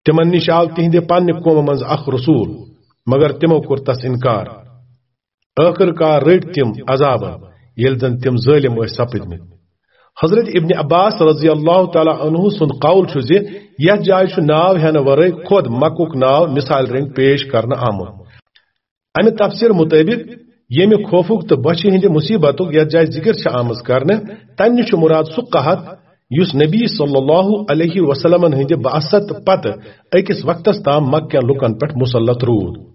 तिमन निश आव तिहंदे पन्ने कौम मज अख रसूल मगर तिमो कोर तस इनकार। आखिरकार रट तिम अजाब येल जन तिम जालिम सपदमित। हजरत इब्न अब्बास रजी अल्लाह तआला अन्हु सुंद कौल छु जे यह जाय छु नाव हेन वरै खुद मक्कुक नाव मिसाल रंग पेश करना आमुत। अमि तफसीर मुताबिक येमि खौफुक तो बचि हिंदे मुसीबतुक यह जाय जिक्र छ आमज करने तन्नि छु मुराद सु कहत युस नबी सल्लल्लाहु अलैहि वसल्लम हिंदे बासत पत अकिस वक्तस ताम मक्का लुकन पेठ मुसल्लत रूद।